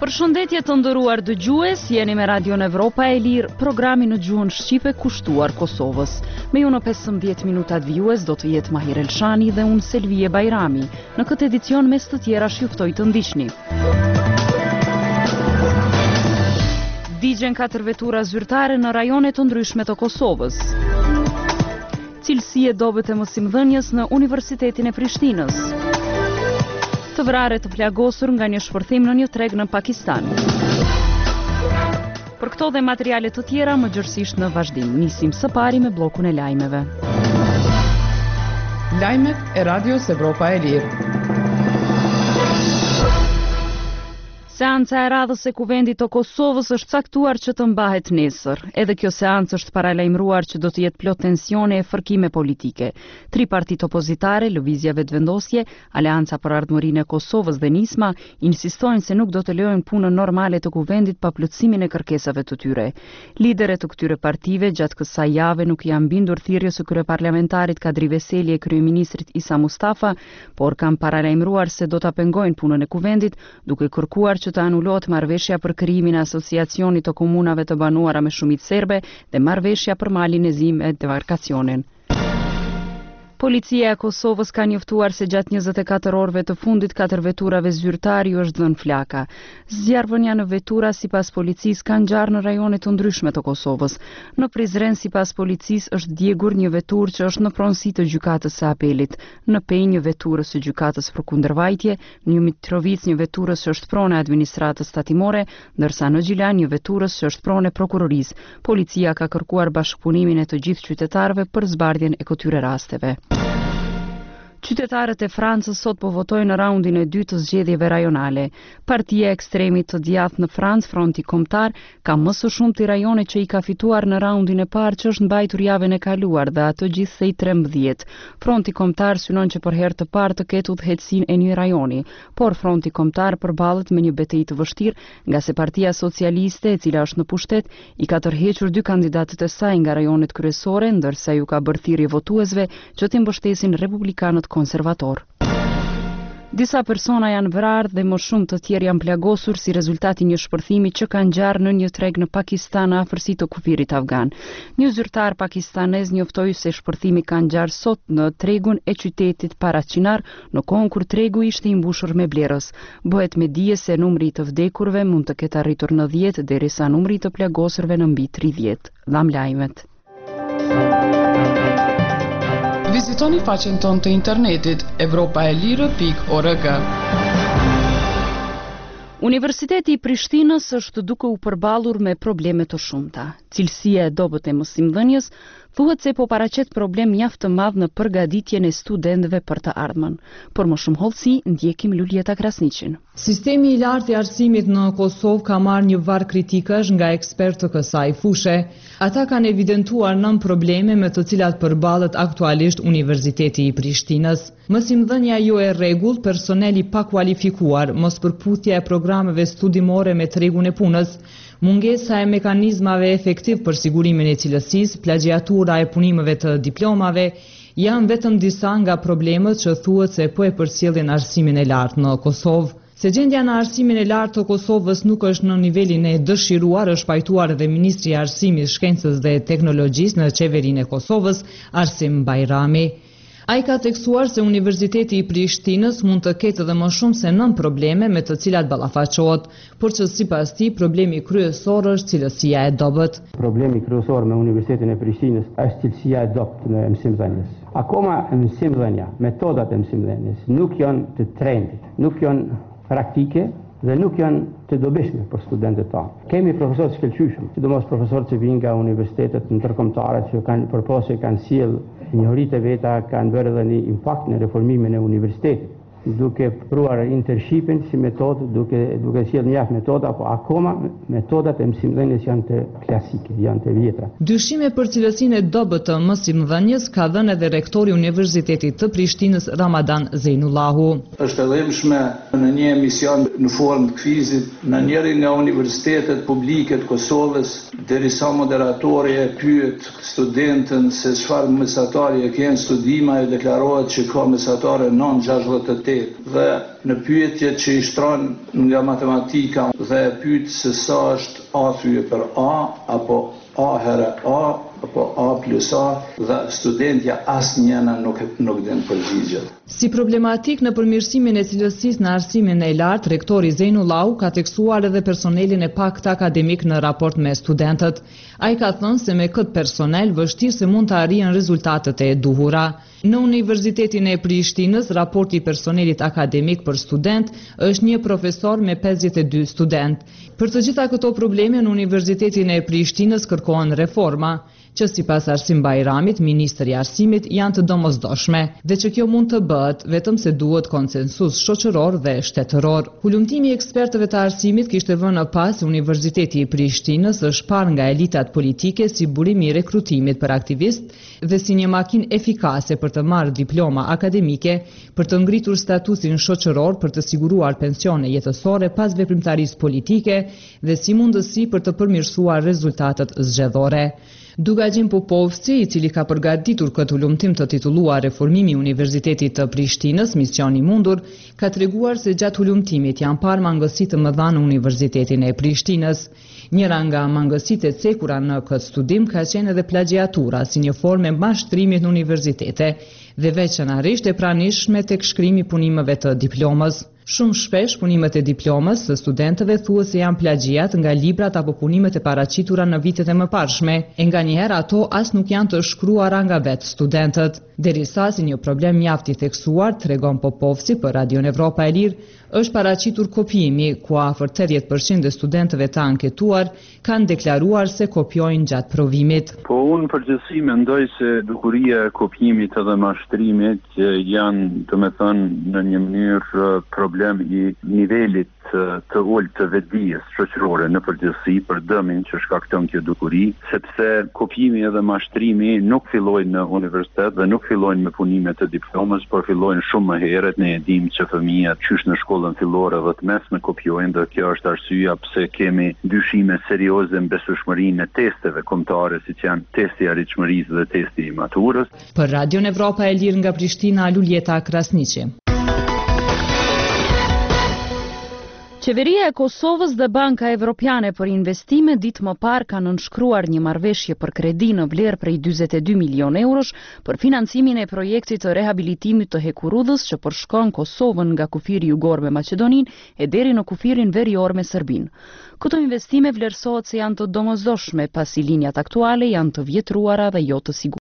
Përshëndetje të nderuar dëgjues, jeni me Radion Evropa e Lirë, programi në gjuhën shqipe kushtuar Kosovës. Me ju në 15 minutat vijues do të jetë Mahir Elshani dhe unë Selvije Bajrami. Në këtë edicion mes të tjera juftoj të ndiqni. Digjen 4 vetura zyrtare në rajone të ndryshme të Kosovës. Cilësi e dobët e mësimdhënies në Universitetin e Prishtinës. Të vrare të plagosur nga një shpërthim në një treg në Pakistan. Për këto dhe materiale të tjera më gjërësisht në vazhdim. Nisim së pari me blokun e lajmeve. Lajmet e Radios Evropa e Lirë. Seanca e radhës e Kuvendit të Kosovës është caktuar që të mbahet nesër. Edhe kjo seancë është paralajmëruar që do të jetë plot tensione e fërkime politike. 3 partitë opozitare, Lëvizja Vetëvendosje, Aleanca për Ardhmërinë e Kosovës dhe Nisma, insistojnë se nuk do të lejojnë punën normale të Kuvendit pa plotësimin e kërkesave të tyre. Liderët të këtyre partive gjatë kësaj jave nuk janë bindur thirrjes së kryeparlamentarit Kadri Veseli e kryeministrit Isa Mustafa, por kanë paralajmëruar se do ta pengojnë punën e Kuvendit, duke kërkuar që të anulohet marrëveshja për krijimin e asociacionit të komunave të banuara me shumicë serbe dhe marrëveshja për malin e zim e demarkacionin. Policia e Kosovës ka njoftuar se gjatë 24 orëve të fundit 4 veturave zyrtare u është dhënë flaka. Zjarrvënia në vetura sipas policisë ka ngjarë në rajone të ndryshme të Kosovës. Në Prizren sipas policisë është djegur një veturë që është në pronësi të gjykatës së apelit, në Penj një veturë së gjykatës për kundërvajtje, në Mitrovic një veturë që është pronë e administratës tatimore, ndërsa në Gjilan një veturë që është pronë e prokurorisë. Policia ka kërkuar bashkëpunimin e të gjithë qytetarëve për zbardhjen e këtyre rasteve. Qytetarët e Francës sot po votojnë në raundin e dytë të zgjedhjeve rajonale. Partia e ekstremit të djathtë në Francë, Fronti Kombëtar, ka më së shumti rajone që i ka fituar në raundin e parë që është mbajtur javën e kaluar dhe ato gjithsej 13. Fronti Kombëtar synon që për herë të parë të ketë udhëheqësinë e një rajoni, por Fronti Kombëtar përballet me një betejë të vështirë, nga se Partia Socialiste, e cila është në pushtet, i ka tërhequr 2 kandidatët e saj nga rajonet kryesore, ndërsa ju ka bërë thirrje votuesve që të mbështesin republikanët konservator. Disa persona janë vrarë dhe më shumë të tjerë janë plagosur si rezultati një shpërthimi që ka ngjarë në një treg në Pakistan në afërsi të kufirit afgan. Një zyrtar pakistanez njoftoi se shpërthimi ka ngjarë sot në tregun e qytetit Parachinar, në kohën kur tregu ishte i mbushur me blerës. Bëhet me dije se numri i të vdekurve mund të ketë arritur në 10 derisa numri i të plagosurve në mbi 30. Dham lajmet. Vizitoni faqen tonë të internetit evropaelire.org. Universiteti i Prishtinës është duke u përballur me probleme të shumta. Cilësia e dobët e mësimdhënies thuhet se po paraqet problem mjaft të madh në përgatitjen e studentëve për të ardhmen. Por më shumë hollësi ndjekim Luljeta Krasniqin. Sistemi i lartë i arsimit në Kosovë ka marrë një varr kritikash nga ekspertë të kësaj fushë. Ata kanë evidentuar 9 probleme me të cilat përballet aktualisht Universiteti i Prishtinës. Mësimdhënia jo e rregullt, personeli pa kualifikuar, mospërputhja e programeve studimore me tregun e punës, mungesa e mekanizmave efektiv për sigurimin e cilësisë, plagjiatura e punimeve të diplomave, janë vetëm disa nga problemet që thuhet se po e përcjellin arsimin e lartë në Kosovë. Se gjendja në arsimin e lartë të Kosovës nuk është në nivelin e dëshiruar, është pajtuar edhe Ministri i Arsimit, Shkencës dhe Teknologjisë në qeverinë e Kosovës, Arsim Bajrami. Ai ka theksuar se Universiteti i Prishtinës mund të ketë edhe më shumë se 9 probleme me të cilat ballafaqohet, por që sipas tij problemi kryesor është cilësia e dobët. Problemi kryesor me Universitetin e Prishtinës është cilësia e dobët në mësimdhënies. Akoma mësimdhënia, metodat e mësimdhënies nuk janë të trendit, nuk janë praktike dhe nuk janë të dobishme për studentët tanë. Kemi profesorë të shkëlqyshëm, sidomos profesorë që vinë nga universitetet ndërkombëtare që kanë përposë kanë sjell njohuritë e veta, kanë bërë edhe një impakt në reformimin e universitetit, duke pruar internshipin si metodë, duke sjell mjaft metoda, po akoma metodat e mësimdhënies janë të klasike, janë të vjetra. Dyshime për cilësinë e dobët të mësimdhënies ka dhënë edhe rektori i Universitetit të Prishtinës Ramadan Zeinullahu. Është qëllimshme në një emision në formë të kvizit në njërin nga universitetet publike të Kosovës, derisa moderatori e pyet studentën se çfarë mesatari e kanë studima, e deklarohet që ka mesatare 968 universitet dhe në pyetje që i shtron nga matematika dhe pyet se sa është A thyje për A apo A herë A apo A plus A dhe studentja asnjëna nuk den përgjigjet. Si problematik në përmirësimin e cilësisë në arsimin e lartë, rektori Zeinullahu ka teksuar edhe personelin e pakët akademik në raport me studentët. Ai ka thënë se me këtë personel vështirë se mund të arrijnë rezultatet e duhura. Në Universitetin e Prishtinës, raporti i personelit akademik për student është një profesor me 52 student. Për të gjitha këto probleme në Universitetin e Prishtinës kërkohen reforma, që sipas Arsim Bajramit, ministri i arsimit, janë të domosdoshme dhe që kjo mund të bëhet vetëm se duhet konsensus shoqëror dhe shtetëror. Hulumtimi i ekspertëve të arsimit kishte vënë pas Universiteti i Prishtinës është parë nga elitat politike si burimi i rekrutimit për aktivist dhe si një makinë efikase për të marrë diploma akademike, për të ngritur statusin shoqëror, për të siguruar pensione jetësore pas veprimtarisë politike dhe si mundësi për të përmirësuar rezultatet zgjedhore. Dugajin Popovci, i cili ka përgatitur këtë hulumtim të titulluar Reformimi i Universitetit të Prishtinës, misioni mundur, ka treguar se gjatë hulumtimit janë parë mangësi të mëdha në Universitetin e Prishtinës. Njëra nga mangësitë e cekura në këtë studim ka qenë edhe plagiatura si një formë e mashtrimit në universitete dhe veçanërisht e pranishme tek shkrimi i punimeve të diplomës. Shumë shpesh punimet e diplomës së studentëve thuhet se janë plagjiat nga librat apo punimet e paraqitura në vitet e mëparshme, e nganjëherë ato as nuk janë të shkruara nga vetë studentët. Derisa si një problem mjaft i theksuar, tregon Popovci për Radio Evropa e Lirë, është paraqitur kopjimi, ku afër 80% e studentëve të anketuar kanë deklaruar se kopjojnë gjatë provimit. Po unë përgjithësi mendoj se dukuria e kopjimit edhe mashtrimit janë, domethënë, në një mënyrë problem i nivelit të ulët të vetdijes shoqërore në përgjithësi për dëmin që shkakton kjo dukuri, sepse kopjimi edhe mashtrimi nuk fillojnë në universitet dhe nuk fillojnë me punimet e diplomës, por fillojnë shumë më herët. Ne e dimë që fëmijët qysh në shkollën fillore dhe të mesme kopjojnë, dhe kjo është arsyeja pse kemi dyshime serioze në besueshmërinë e testeve kombëtare, siç janë testi i arritshmërisë dhe testi i maturës. Për Radio Evropa e Lirë nga Prishtina, Luljeta Krasniqi. Qeveria e Kosovës dhe Banka Evropiane për Investime ditë më parë kanë nënshkruar një marrëveshje për kredi në vlerë prej 42 milion eurosh për financimin e projektit të rehabilitimit të Hekurudhës që përshkon Kosovën nga kufiri jugor me Maqedoninë e deri në kufirin verior me Serbinë. Këto investime vlerësohet se janë të domosdoshme pasi linjat aktuale janë të vjetruara dhe jo të sigurta.